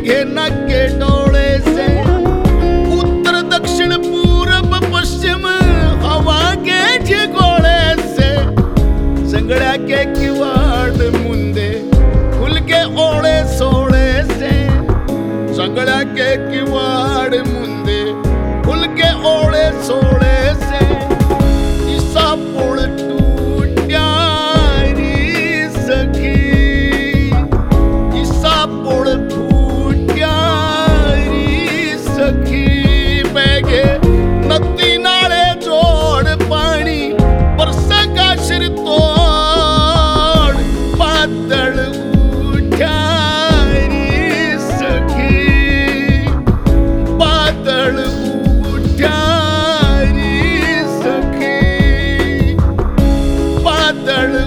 घे नके डोळे से, उत्तर दक्षिण पूरब पश्चिम हवा गे जे गोळे से, संगळ्या के किवाड़ मुंदे खुल के ओळे सोळे से, संगळ्या के किवाड़ मुंदे खुल के ओळे सोळे से, इसा पुळ टूट्या री सखी, इसा पुळ टूट्या री सखी, बेगे नदी नाळे जोड पाणी परसका शिरतोड, पातळ उठ्या री सखी, पातळ उठ्या री सखी, पातळ